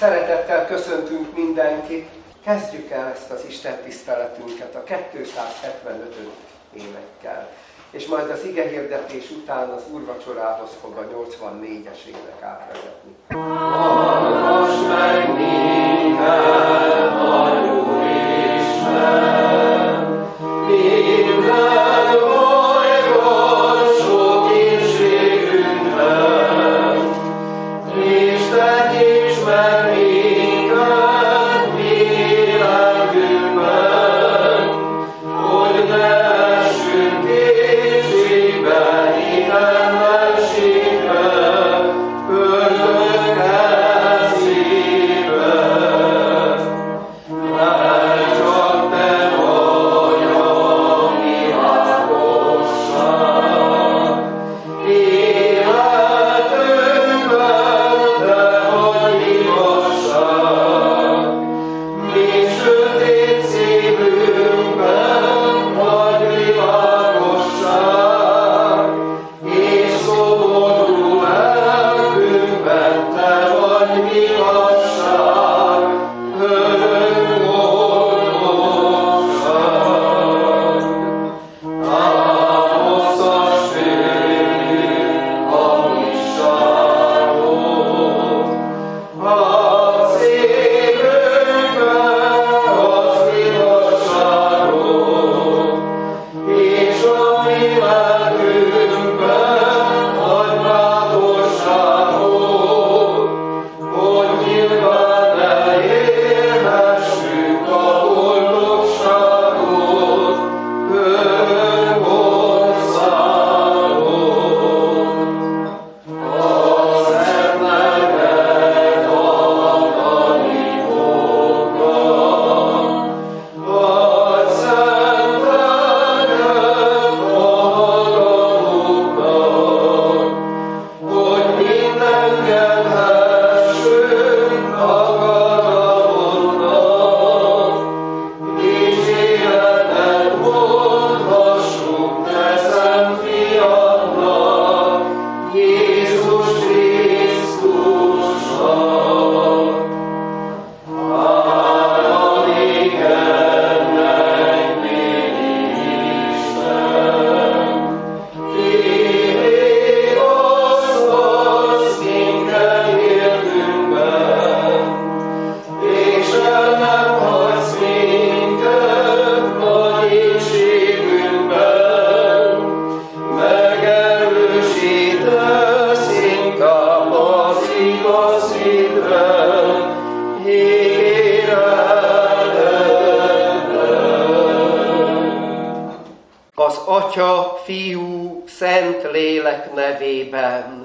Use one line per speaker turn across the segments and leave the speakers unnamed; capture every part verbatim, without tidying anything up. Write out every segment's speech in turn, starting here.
Szeretettel köszöntünk mindenkit. Kezdjük el ezt az Isten tiszteletünket a kétszázhetvenötödik énekkel. És majd az igehirdetés után az úrvacsorához fog a nyolcvannégyes ének átvezetni.
Hallgass meg minket, nagy Úristen, minden bolygón sok ínségünkben, és tekints meg minket mi lelkünkben, hogy ne essünk kétségbe, hitetlenségbe, ördögkel szívbe. Mert csak te vagy a mi hálóság, életünkben te vagy igazság, mi sötét szívünkben vagy világosság, és szomorú lelkünkben te vagy igazság, örök boldogság. Álmodszas tőlünk a mi sávot, a szívünkben az igazságot, és a mi lelkünkben adj bátorságot, hogy nyilván elérhessük a boldogságot, örök országot. A szent neved hallani fognak, vagy szent lelked hallgatóknak, hogy mind engedhessünk akaratodnak, dicséretet mondhassuk te szent fiadnak, Jézus Krisztusnak. Hála néked, megvédő Isten, Téged osztasz minket életünkben, és el nem hagysz minket nagy ínségünkben, megerősítesz inkább az igaz hitben, ígéretedben.
Az Atya, Fiú, Szent Lélek nevében.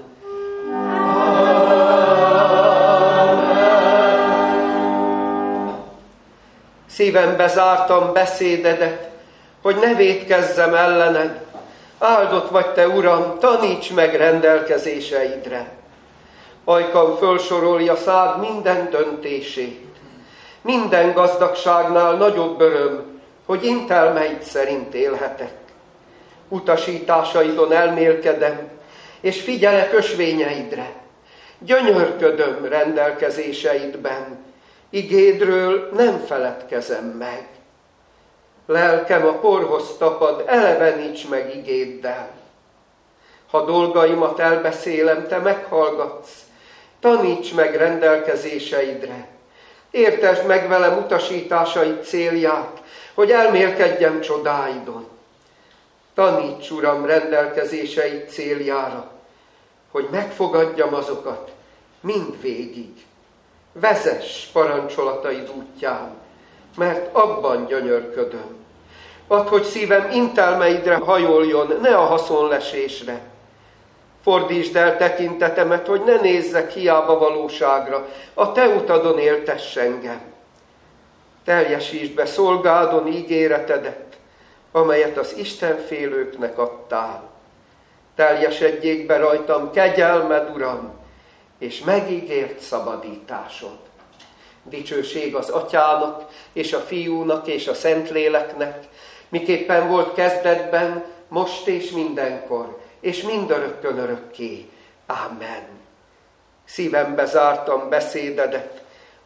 Szívembe zártam beszédedet, hogy ne vétkezzem ellened. Áldott vagy te, Uram, taníts meg rendelkezéseidre. Ajkam fölsorolja szád minden döntését. Minden gazdagságnál nagyobb öröm, hogy intelmeid szerint élhetek. Utasításaidon elmélkedem, és figyelek ösvényeidre. Gyönyörködöm rendelkezéseidben, igédről nem feledkezem meg. Lelkem a porhoz tapad, eleveníts meg igéddel. Ha dolgaimat elbeszélem, te meghallgatsz, taníts meg rendelkezéseidre. Értesd meg velem utasításaid célját, hogy elmélkedjem csodáidon. Taníts, Uram, rendelkezéseid céljára, hogy megfogadjam azokat mindvégig. Vezess parancsolataid útján, mert abban gyönyörködöm. Add, hogy szívem intelmeidre hajoljon, ne a haszonlesésre. Fordítsd el tekintetemet, hogy ne nézzek hiába valóságra, a te utadon éltess engem. Teljesítsd be szolgádon ígéretedet, amelyet az Istenfélőknek adtál. Teljesedjék be rajtam kegyelmed, Uram, és megígért szabadításod. Dicsőség az Atyának, és a Fiúnak, és a Szentléleknek, miképpen volt kezdetben, most és mindenkor, és mindörökkön örökké. Ámen. Szívembe zártam beszédedet,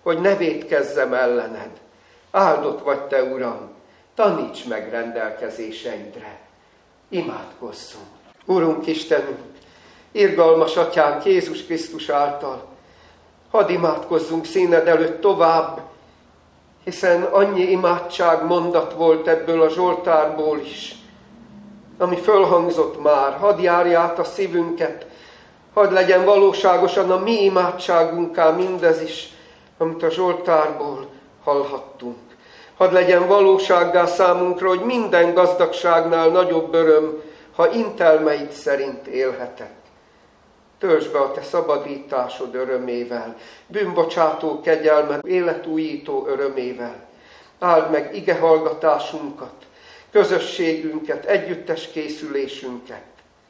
hogy ne vétkezzem ellened. Áldott vagy te, Uram, taníts meg rendelkezéseidre. Imádkozzunk. Urunk Istenünk, irgalmas Atyánk Jézus Krisztus által, hadd imádkozzunk színed előtt tovább, hiszen annyi imádság mondat volt ebből a Zsoltárból is, ami fölhangzott már. Hadd járj át a szívünket, hadd legyen valóságosan a mi imádságunká mindez is, amit a Zsoltárból hallhattunk. Hadd legyen valósággá számunkra, hogy minden gazdagságnál nagyobb öröm, ha intelmeid szerint élhetek. Töltsd be a te szabadításod örömével, bűnbocsátó kegyelmed, életújító örömével. Áld meg igehallgatásunkat, közösségünket, együttes készülésünket.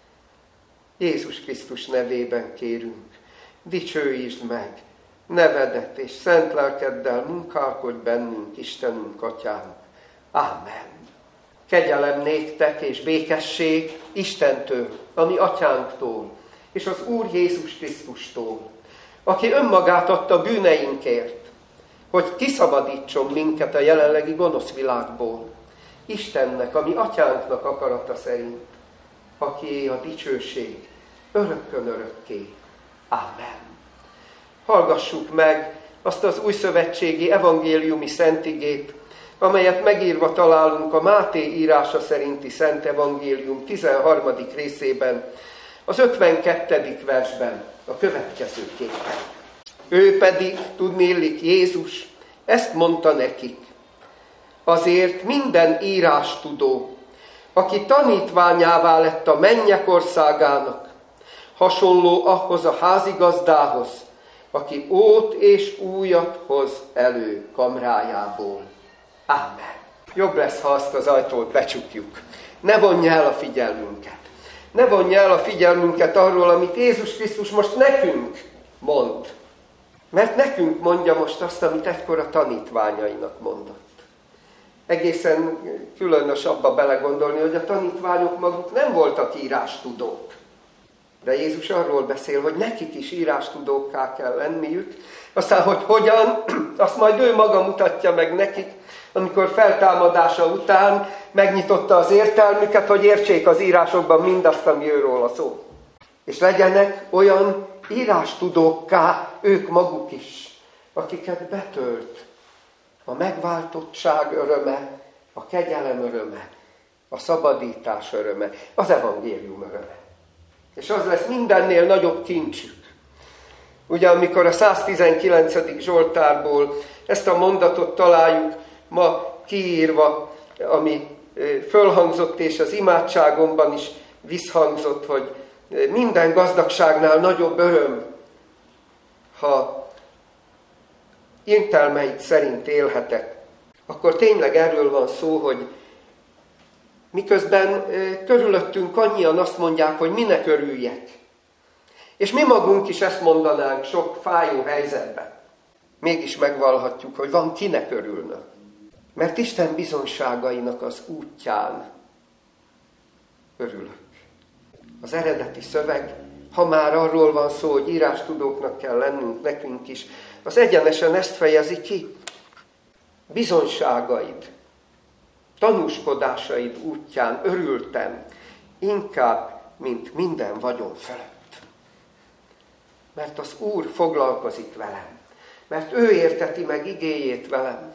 Jézus Krisztus nevében kérünk, dicsőítsd meg nevedet és szent lelkeddel munkálkodj bennünk, Istenünk, Atyánk. Ámen. Kegyelem néktek és békesség Istentől, a mi Atyánktól, és az Úr Jézus Krisztustól, aki önmagát adta bűneinkért, hogy kiszabadítson minket a jelenlegi gonosz világból. Istennek, a mi Atyánknak akarata szerint, akié a dicsőség örökkön örökké. Ámen. Hallgassuk meg azt az újszövetségi evangéliumi szentigét, amelyet megírva találunk a Máté írása szerinti Szent Evangélium tizenharmadik részében, az ötvenkettedik versben, a következőképpen. Ő pedig, tudniillik Jézus, ezt mondta nekik: azért minden írástudó, aki tanítványává lett a mennyek országának, hasonló ahhoz a házigazdához, aki ót és újat hoz elő kamrájából. Ámen. Jobb lesz, ha azt az ajtót becsukjuk. Ne vonja el a figyelmünket. Ne vonja el a figyelmünket arról, amit Jézus Krisztus most nekünk mond. Mert nekünk mondja most azt, amit egykor a tanítványainak mondott. Egészen különös abba belegondolni, hogy a tanítványok maguk nem voltak írástudók. De Jézus arról beszél, hogy nekik is írástudókká kell lenniük. Aztán, hogy hogyan, azt majd ő maga mutatja meg nekik, amikor feltámadása után megnyitotta az értelmüket, hogy értsék az írásokban mindazt, ami őróla szól. És legyenek olyan írástudókká ők maguk is, akiket betölt a megváltottság öröme, a kegyelem öröme, a szabadítás öröme, az evangélium öröme. És az lesz mindennél nagyobb kincsük. Ugye, amikor a száztizenkilencedik Zsoltárból ezt a mondatot találjuk ma kiírva, ami fölhangzott, és az imádságomban is visszhangzott, hogy minden gazdagságnál nagyobb öröm, ha intelmeid szerint élhetek, akkor tényleg erről van szó, hogy miközben körülöttünk annyian azt mondják, hogy minek örüljek. És mi magunk is ezt mondanánk sok fájó helyzetben. Mégis megvallhatjuk, hogy van kinek örülne. Mert Isten bizonságainak az útján örülök. Az eredeti szöveg, ha már arról van szó, hogy írástudóknak kell lennünk nekünk is, az egyenesen ezt fejezi ki. Bizonságaid, tanúskodásaid útján örültem, inkább, mint minden vagyon felett. Mert az Úr foglalkozik velem, mert ő érteti meg igéjét velem,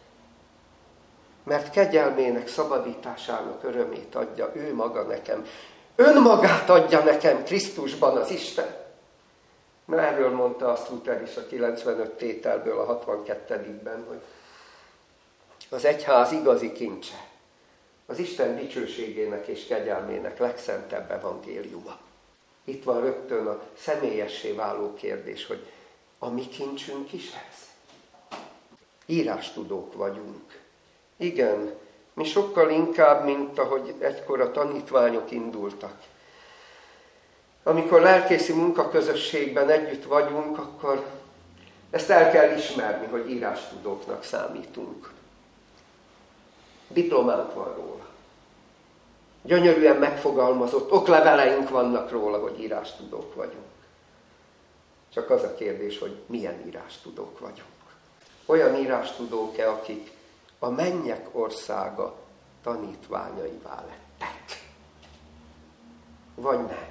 mert kegyelmének, szabadításának örömét adja ő maga nekem. Önmagát adja nekem Krisztusban az Isten. Na, erről mondta azt Luther is a kilencvenöt tételből a hatvankettedikben, hogy az egyház igazi kincse, az Isten dicsőségének és kegyelmének legszentebb evangéliuma. Itt van rögtön a személyessé váló kérdés, hogy a mi kincsünk is ez? Írástudók vagyunk. Igen, mi sokkal inkább, mint ahogy egykor a tanítványok indultak. Amikor lelkészi munkaközösségben együtt vagyunk, akkor ezt el kell ismerni, hogy írástudóknak számítunk. Diplománk van róla. Gyönyörűen megfogalmazott okleveleink vannak róla, hogy írástudók vagyunk. Csak az a kérdés, hogy milyen írástudók vagyunk. olyan írástudók-e, akik a mennyek országa tanítványaivá lettek? Vagy nem?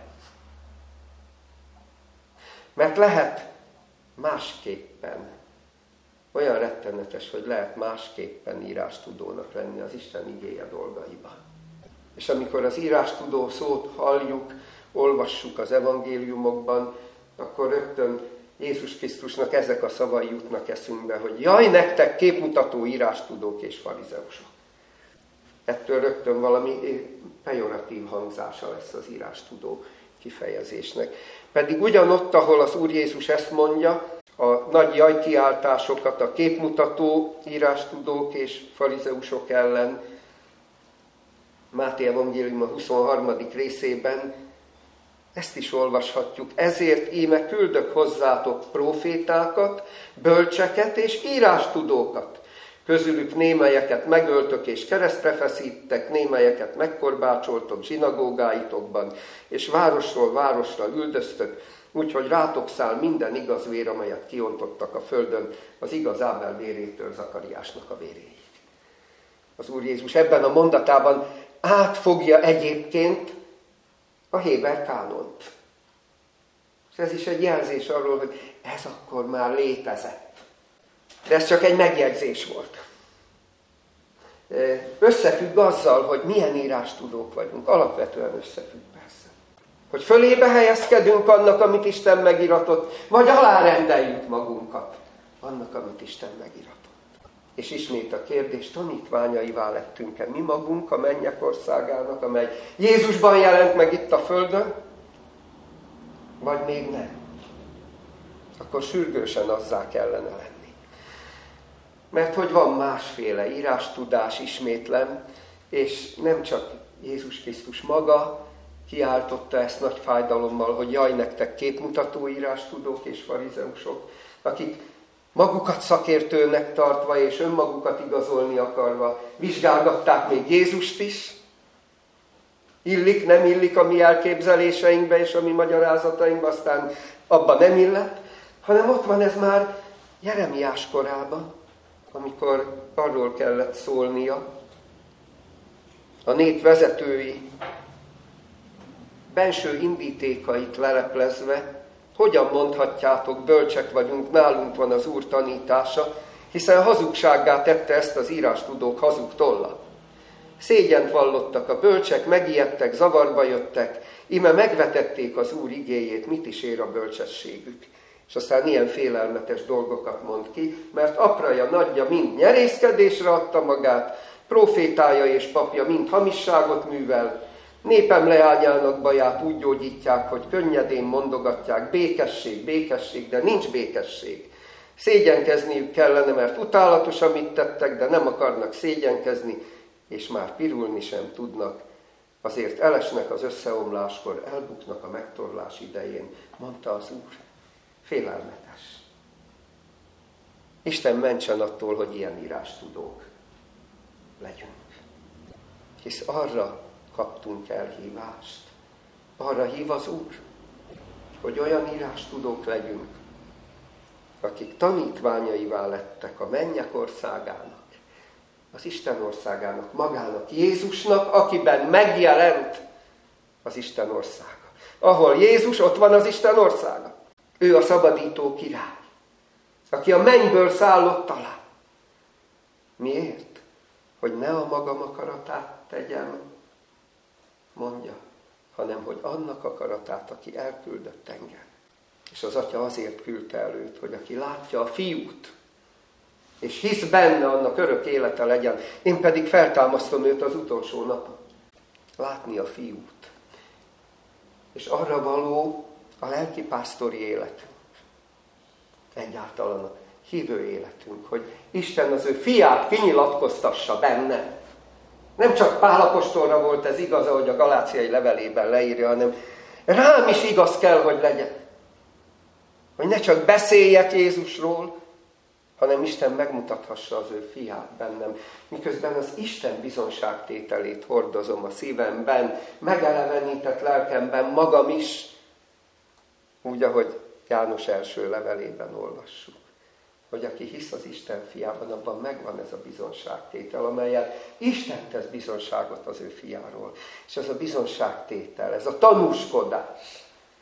Mert lehet másképpen, olyan rettenetes, hogy lehet másképpen írástudónak lenni az Isten igéje dolgaiban. És amikor az írástudó szót halljuk, olvassuk az evangéliumokban, akkor rögtön Jézus Krisztusnak ezek a szavai jutnak eszünkbe, hogy jaj, nektek képmutató írástudók és farizeusok. Ettől rögtön valami pejoratív hangzása lesz az írástudó kifejezésnek. Pedig ugyanott, ahol az Úr Jézus ezt mondja, a nagy jajkiáltásokat a képmutató írástudók és farizeusok ellen, Máté evangélium a huszonharmadik részében ezt is olvashatjuk. Ezért íme küldök hozzátok prófétákat, bölcseket és írástudókat. Közülük némelyeket megöltök és keresztre feszítettek, némelyeket megkorbácsoltok zsinagógáitokban, és városról városra üldöztök, úgyhogy rátok száll minden igaz vér, amelyet kiontottak a földön, az igaz Ábel vérétől Zakariásnak a véréig. Az Úr Jézus ebben a mondatában átfogja egyébként a héber kánont. És ez is egy jelzés arról, hogy ez akkor már létezett. De ez csak egy megjegyzés volt. Összefügg azzal, hogy milyen írástudók vagyunk. Alapvetően összefügg persze. Hogy fölébe helyezkedünk annak, amit Isten megiratott, vagy alárendeljük magunkat annak, amit Isten megiratott. És ismét a kérdés, tanítványaivá lettünk-e mi magunk a mennyek országának, amely Jézusban jelent meg itt a földön, vagy még nem? Akkor sürgősen azzá kellene lenni. Mert hogy van másféle írástudás, ismétlem, és nem csak Jézus Krisztus maga kiáltotta ezt nagy fájdalommal, hogy jaj, nektek képmutató írástudók és farizeusok, akik magukat szakértőnek tartva és önmagukat igazolni akarva vizsgálgatták még Jézust is. Illik, nem illik a mi elképzeléseinkbe és a mi magyarázatainkba, aztán abba nem illet, hanem ott van ez már Jeremiás korában, amikor arról kellett szólnia, a nép vezetői benső indítékait leleplezve, hogyan mondhatjátok, bölcsek vagyunk, nálunk van az Úr tanítása, hiszen hazugsággá tette ezt az írástudók hazug tolla. Szégyent vallottak a bölcsek, megijedtek, zavarba jöttek, íme megvetették az Úr igéjét, mit is ér a bölcsességük. És aztán ilyen félelmetes dolgokat mond ki, mert apraja, nagyja mind nyerészkedésre adta magát, profétája és papja mind hamisságot művel, népem leányának baját úgy gyógyítják, hogy könnyedén mondogatják, békesség, békesség, de nincs békesség. Szégyenkezniük kellene, mert utálatos, amit tettek, de nem akarnak szégyenkezni, és már pirulni sem tudnak. Azért elesnek az összeomláskor, elbuknak a megtorlás idején, mondta az Úr. Félelmetes. Isten mentsen attól, hogy ilyen írástudók legyünk. Hisz arra kaptunk elhívást. Arra hív az Úr, hogy olyan írástudók legyünk, akik tanítványaivá lettek a mennyek országának, az Isten országának, magának, Jézusnak, akiben megjelent az Isten országa. Ahol Jézus, ott van az Isten országa. Ő a szabadító király, aki a mennyből szállott alá. Miért? Hogy ne a magam akaratát tegyem, mondja, hanem hogy annak akaratát, aki elküldött engem. És az Atya azért küldte el őt, hogy aki látja a Fiút, és hisz benne, annak örök élete legyen. Én pedig feltámasztom őt az utolsó napon. Látni a Fiút. És arra való a lelkipásztori életünk. Egyáltalán a hívő életünk, hogy Isten az ő fiát kinyilatkoztassa benne. Nem csak Pál apostolra volt ez igaz, ahogy a galáciai levelében leírja, hanem rám is igaz kell, hogy legyen. Hogy ne csak beszéljek Jézusról, hanem Isten megmutathassa az ő fiát bennem. Miközben az Isten bizonságtételét hordozom a szívemben, megelevenített lelkemben magam is, úgy, ahogy János első levelében olvassuk. hogy aki hisz az Isten fiában, abban megvan ez a bizonságtétel, amelyen Isten tesz bizonságot az ő fiáról. És ez a bizonságtétel, ez a tanúskodás,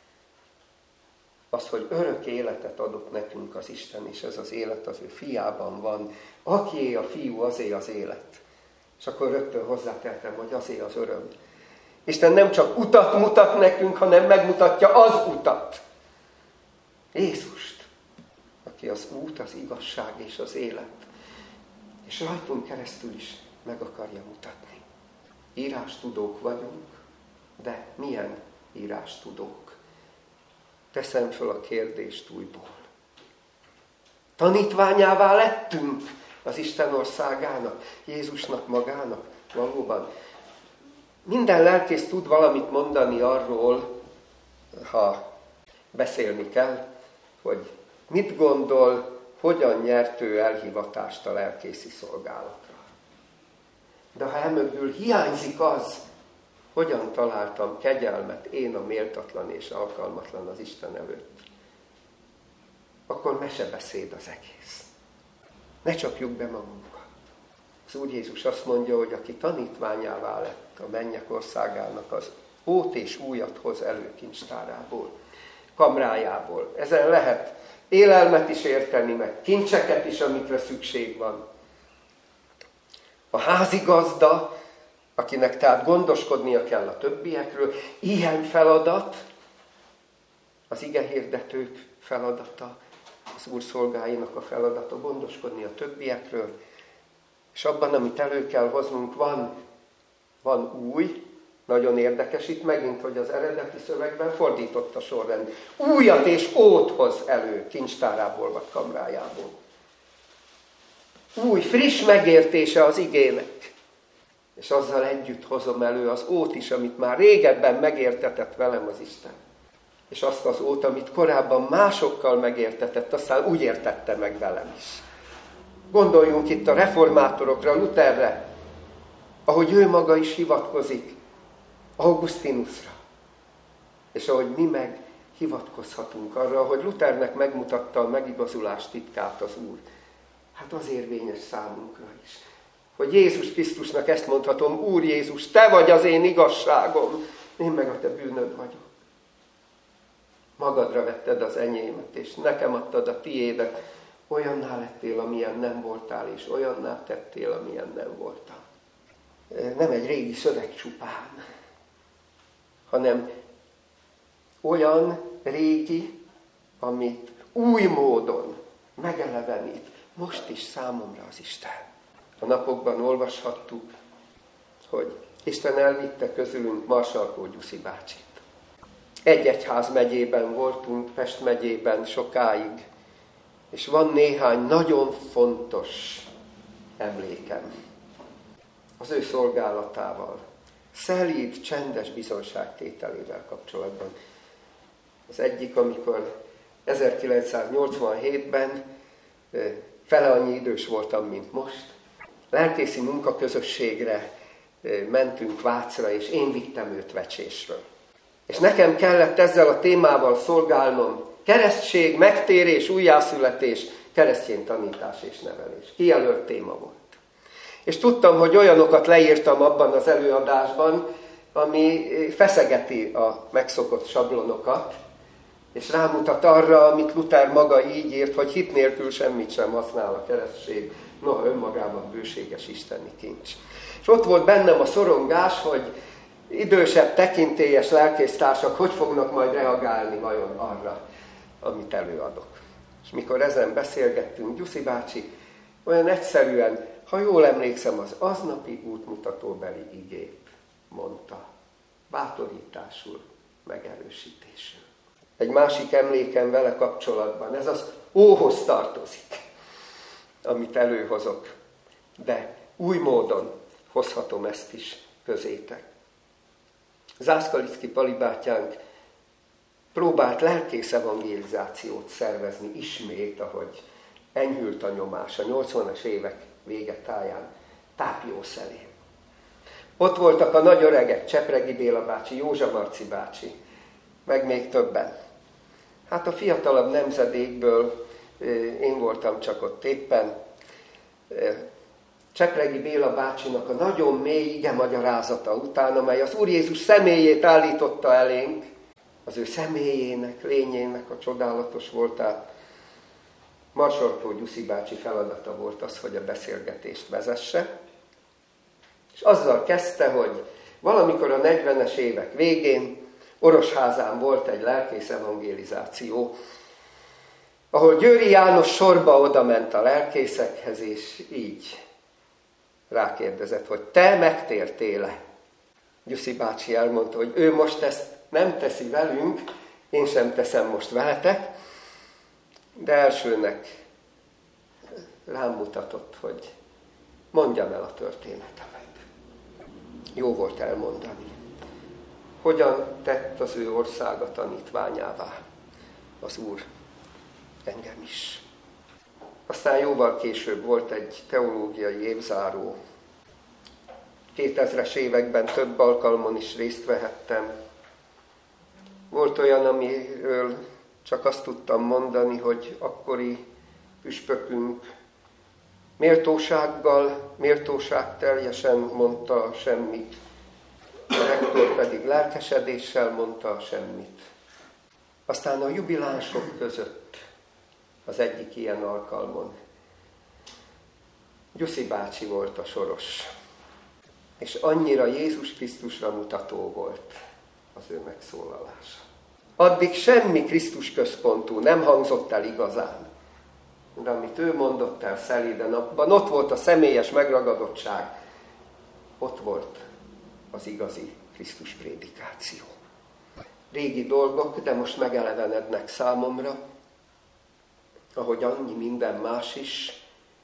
az, hogy örök életet adott nekünk az Isten, és ez az élet az ő fiában van. Akié a fiú, azé az élet. És akkor rögtön hozzátettem, hogy azé az öröm. Isten nem csak utat mutat nekünk, hanem megmutatja az utat. Jézust, aki az út, az igazság és az élet. És rajtunk keresztül is meg akarja mutatni. Írástudók vagyunk, de milyen írástudók? Teszem föl a kérdést újból. Tanítványává lettünk az Isten országának, Jézusnak magának, valóban. Minden lelkész tud valamit mondani arról, ha beszélni kell, hogy mit gondol, hogyan nyert ő elhivatást a lelkészi szolgálatra. De ha emögül hiányzik az, hogyan találtam kegyelmet én a méltatlan és alkalmatlan az Isten előtt, akkor mesebeszéd az egész. Ne csapjuk be magunkat. Az Úr Jézus azt mondja, hogy aki tanítványává lett a mennyek országának, az ót és újat hoz elő kincstárából, kamrájából. Ezen lehet élelmet is érteni, meg kincseket is, amikre szükség van. A házigazda, akinek tehát gondoskodnia kell a többiekről, ilyen feladat, az igehirdetők feladata, az Úr szolgáinak a feladata, gondoskodni a többiekről, és abban, amit elő kell hoznunk, van, van új, nagyon érdekes itt megint, hogy az eredeti szövegben fordított a sorrend. Újat és ót hoz elő kincstárából vagy kamrájából. Új, friss megértése az igének. És azzal együtt hozom elő az ót is, amit már régebben megértetett velem az Isten. És azt az ót, amit korábban másokkal megértetett, aztán úgy értette meg velem is. Gondoljunk itt a reformátorokra, Lutherre, ahogy ő maga is hivatkozik Augustinusra. És ahogy mi meg hivatkozhatunk arra, hogy Luthernek megmutatta a megigazulás titkát az Úr. Hát az érvényes számunkra is. Hogy Jézus Krisztusnak ezt mondhatom, Úr Jézus, te vagy az én igazságom, én meg a te bűnöd vagyok. Magadra vetted az enyémet, és nekem adtad a tiédet, olyanná lettél, amilyen nem voltál, és olyanná tettél, amilyen nem voltál. Nem egy régi szöveg csupán, hanem olyan régi, amit új módon megelevenít, most is számomra az Isten. A napokban olvashattuk, hogy Isten elvitte közülünk Marsalkó Gyuszi bácsit. Egy egyház megyében voltunk, Pest megyében sokáig, és van néhány nagyon fontos emlékem az ő szolgálatával, szelíd, csendes bizonságtételével kapcsolatban. Az egyik, amikor ezerkilencszáznyolcvanhétben fele annyi idős voltam, mint most, lelkészi munkaközösségre mentünk Vácra, és én vittem őt Vecsésről. És nekem kellett ezzel a témával szolgálnom, keresztség, megtérés, újjászületés, keresztény tanítás és nevelés. Kijelölt téma volt. És tudtam, hogy olyanokat leírtam abban az előadásban, ami feszegeti a megszokott sablonokat, és rámutat arra, amit Luther maga így írt, hogy hit nélkül semmit sem használ a keresztség, noha önmagában bőséges isteni kincs. És ott volt bennem a szorongás, hogy idősebb, tekintélyes lelkésztársak hogy fognak majd reagálni vajon arra, amit előadok. És mikor ezen beszélgettünk, Gyuszi bácsi olyan egyszerűen, ha jól emlékszem, az aznapi útmutatóbeli igét mondta. Bátorításul, megerősítésül. Egy másik emlékem vele kapcsolatban, ez az óhoz tartozik, amit előhozok. De új módon hozhatom ezt is közétek. Zászkalicki Pali bátyánk próbált lelkész evangelizációt szervezni ismét, ahogy enyhült a nyomás a nyolcvanas évek végetáján Tápiószelén. Ott voltak a nagy öregek, Csepregi Béla bácsi, Józsa Marci bácsi, meg még többen. Hát a fiatalabb nemzedékből én voltam csak ott éppen. Csepregi Béla bácsinak a nagyon mély ige magyarázata után, amely az Úr Jézus személyét állította elénk, az ő személyének, lényének a csodálatos voltát. Marsalkó Gyuszi bácsi feladata volt az, hogy a beszélgetést vezesse, és azzal kezdte, hogy valamikor a negyvenes évek végén Orosházán volt egy lelkész evangelizáció, ahol Győri János sorba odament a lelkészekhez, és így rákérdezett, hogy te megtértél-e? Gyuszi bácsi elmondta, hogy ő most ezt nem teszi velünk, én sem teszem most veletek, de elsőnek rám mutatott, hogy mondjam el a történetemet. Jó volt elmondani. Hogyan tett az ő országa tanítványává az Úr engem is. Aztán jóval később volt egy teológiai évzáró. kétezres években több alkalmon is részt vehettem. Volt olyan, amiről csak azt tudtam mondani, hogy akkori püspökünk méltósággal, méltóságteljesen mondta semmit, a rektor pedig lelkesedéssel mondta semmit. Aztán a jubilánsok között az egyik ilyen alkalmon Gyuszi bácsi volt a soros, és annyira Jézus Krisztusra mutató volt az ő megszólalása. Addig semmi Krisztus központú nem hangzott el igazán, de amit ő mondott el szelíden, abban ott volt a személyes megragadottság, ott volt az igazi Krisztus prédikáció. Régi dolgok, de most megelevenednek számomra, ahogy annyi minden más is.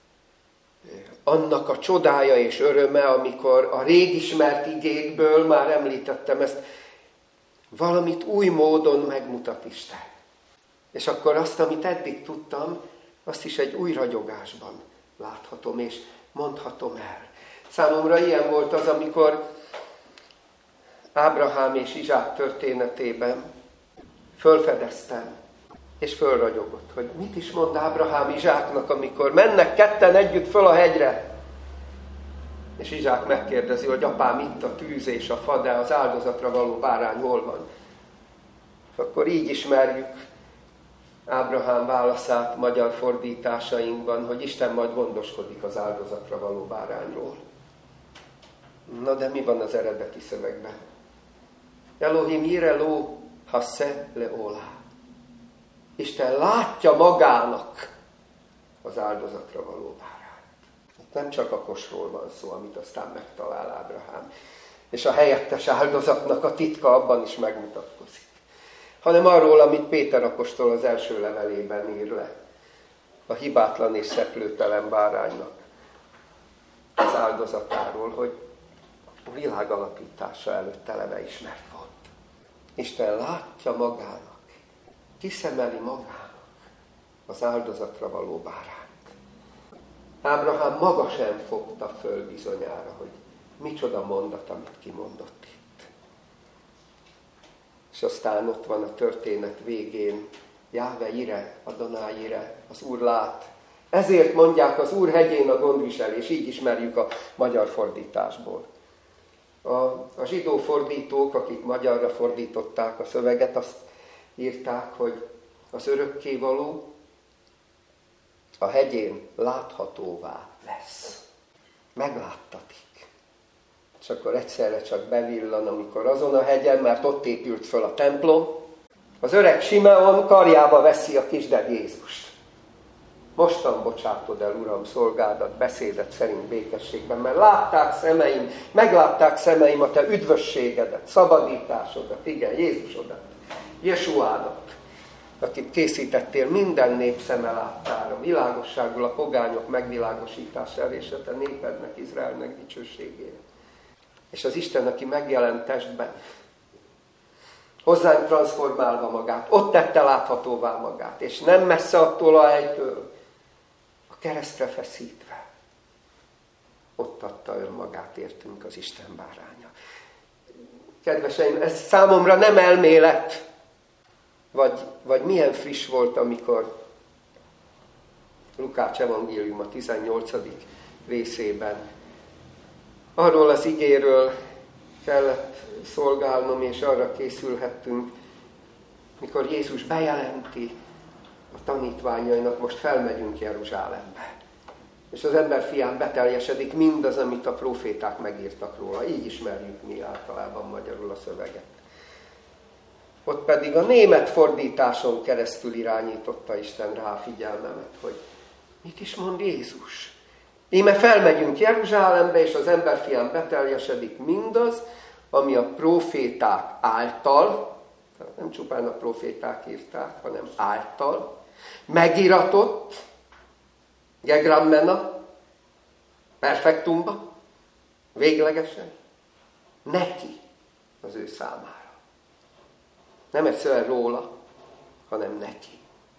Annak a csodája és öröme, amikor a rég ismert igékből, már említettem ezt, valamit új módon megmutat Isten. És akkor azt, amit eddig tudtam, azt is egy új ragyogásban láthatom és mondhatom el. Számomra ilyen volt az, amikor Ábrahám és Izsák történetében fölfedeztem, és fölragyogott, hogy mit is mond Ábrahám Izsáknak, amikor mennek ketten együtt föl a hegyre. És Izsák megkérdezi, hogy apám, itt a tűz és a fa, de az áldozatra való bárány hol van? Akkor így ismerjük Ábrahám válaszát magyar fordításainkban, hogy Isten majd gondoskodik az áldozatra való bárányról. Na de mi van az eredeti szövegben? Elohim yire lo hasse leolá. Isten látja magának az áldozatra való bárányt. Itt nem csak a kosról van szó, amit aztán megtalál Ábrahám, és a helyettes áldozatnak a titka abban is megmutatkozik, hanem arról, amit Péter apostol az első levelében ír le, a hibátlan és szeplőtelen báránynak az áldozatáról, hogy a világ alapítása előtt eleve ismert volt. Isten látja magának, kiszemeli magának az áldozatra való bárányt. Ábrahám maga sem fogta föl bizonyára, hogy micsoda mondat, amit kimondott itt. És aztán ott van a történet végén, Jáve ire, Adonai ire, az Úr lát. Ezért mondják az Úr hegyén a gondviselés, így ismerjük a magyar fordításból. A, a zsidó fordítók, akik magyarra fordították a szöveget, azt írták, hogy az örökkévaló a hegyén láthatóvá lesz. Megláttatik. És akkor egyszerre csak bevillan, amikor azon a hegyen, mert ott épült föl a templom, az öreg Simeon karjába veszi a kisded Jézust. Mostan bocsátod el, Uram, szolgádat, beszédet szerint békességben, mert látták szemeim, meglátták szemeim a te üdvösségedet, szabadításodat, igen, Jézusodat, Jesuádat, akit készítettél minden nép szeme láttára, világosságból a pogányok megvilágosítására és a te népednek, Izraelnek dicsőségére. És az Isten, aki megjelent testben, hozzánk transformálva magát, ott tette láthatóvá magát, és nem messze attól a helytől, a keresztre feszítve, ott adta önmagát értünk az Isten báránya. Kedveseim, ez számomra nem elmélet, vagy, vagy milyen friss volt, amikor Lukács evangélium a tizennyolcadik részében. Arról az igéről kellett szolgálnom, és arra készülhettünk, mikor Jézus bejelenti a tanítványainak, most felmegyünk Jeruzsálembe. És az emberfián beteljesedik mindaz, amit a próféták megírtak róla. Így ismerjük mi általában magyarul a szöveget. Ott pedig a német fordításon keresztül irányította Isten rá a figyelmemet, hogy mit is mond Jézus. Íme felmegyünk Jeruzsálembe, és az emberfián beteljesedik mindaz, ami a próféták által, nem csupán a próféták írták, hanem által, megiratott, gegrammena, perfektumba, véglegesen, neki, az ő számára. Nem egyszerűen róla, hanem neki.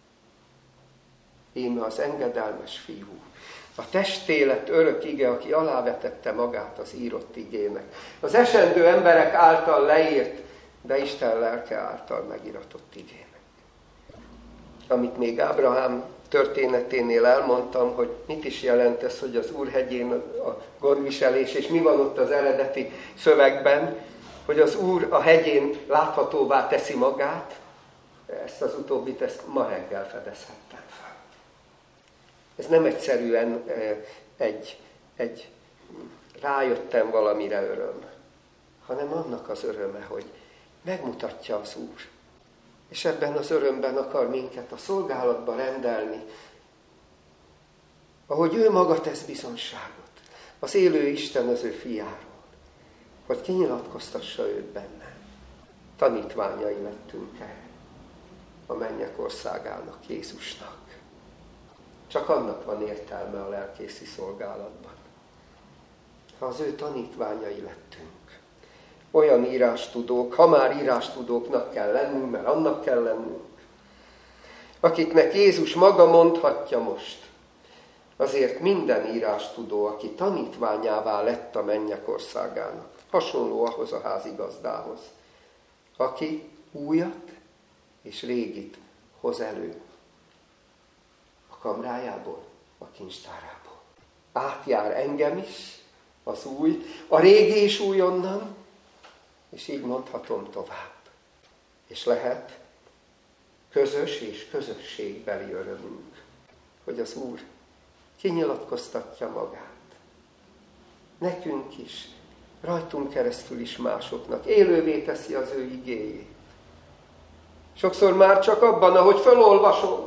Íme az engedelmes fiú, a testélet örök ige, aki alávetette magát az írott igének. Az esendő emberek által leírt, de Isten lelke által megiratott igének. Amit még Ábrahám történeténél elmondtam, hogy mit is jelent ez, hogy az Úr hegyén a gondviselés, és mi van ott az eredeti szövegben, hogy az Úr a hegyén láthatóvá teszi magát, ezt az utóbbit, ezt ma reggel fedezhettem fel. Ez nem egyszerűen egy, egy rájöttem valamire öröm, hanem annak az öröme, hogy megmutatja az Úr. És ebben az örömben akar minket a szolgálatba rendelni, ahogy ő maga tesz bizonyságot, az élő Isten az ő fiáról, hogy kinyilatkoztassa őt benne. Tanítványai lettünk-e a mennyek országának, Jézusnak? Csak annak van értelme a lelkészi szolgálatban, ha az ő tanítványai lettünk. Olyan írástudók, ha már írástudóknak kell lennünk, mert annak kell lennünk, akiknek Jézus maga mondhatja most, azért minden írástudó, aki tanítványává lett a mennyek országának, hasonló ahhoz a házigazdához, aki újat és régit hoz elő a kamrájából, a kincstárából. Átjár engem is az új, a régi is újonnan, és így mondhatom tovább. És lehet közös és közösségbeli örömünk, hogy az Úr kinyilatkoztatja magát. Nekünk is, rajtunk keresztül is másoknak, élővé teszi az ő igéjét. Sokszor már csak abban, ahogy felolvasom,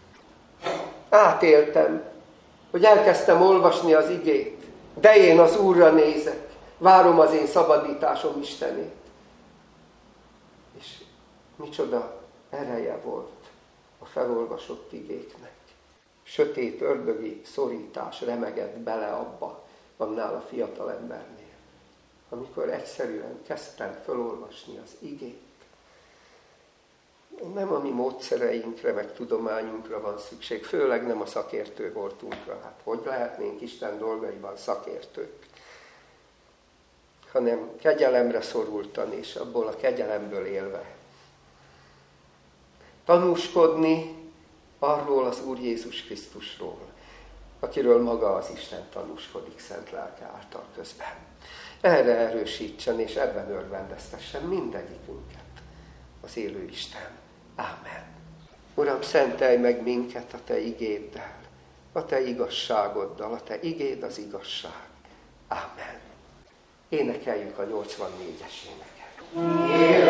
átéltem, hogy elkezdtem olvasni az igét, de én az Úrra nézek, várom az én szabadításom Istenét. És micsoda ereje volt a felolvasott igéknek. Sötét ördögi szorítás remegett bele abba, annál a fiatal embernél, amikor egyszerűen kezdtem felolvasni az igét. Nem a mi módszereinkre, meg tudományunkra van szükség, főleg nem a szakértő voltunkra. Hát hogy lehetnénk Isten dolgaiban szakértők? Hanem kegyelemre szorultan, és abból a kegyelemből élve. Tanúskodni arról az Úr Jézus Krisztusról, akiről maga az Isten tanúskodik szent lelke által közben. Erre erősítsen, és ebben örvendeztessen mindegyikünket az élő Isten. Ámen. Uram, szentelj meg minket a Te igéddel, a Te igazságoddal, a Te igéd az igazság. Ámen. Énekeljük a nyolcvannégyes éneket.